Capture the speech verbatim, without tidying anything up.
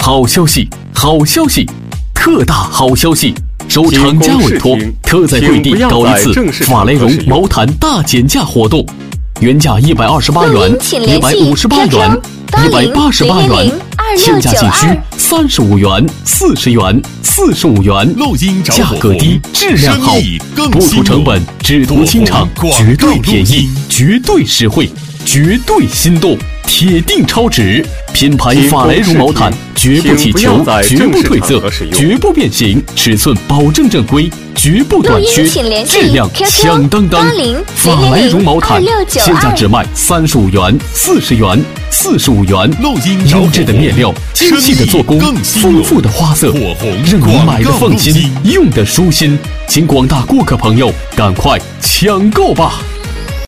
好消息，好消息，特大好消息！受厂家委托，特在贵地搞一次法莱绒毛毯大减价活动，原价一百二十八元、一百五十八元、一百八十八元，现价仅需三十五元、四十元、四十五元，价格低，质量好，不出成本，只图清场，绝对便宜，绝对实惠，绝对心动，铁定超值！品牌法莱绒毛毯，绝不起球，绝不褪色，绝不变形，尺寸保证正规，绝不短缺，质量响当当。法莱绒毛毯现价只卖三十五元、四十元、四十五元。优质的面料，精细的做工，丰富的花色，让你买的放心，用的舒心。请广大顾客朋友赶快抢购吧！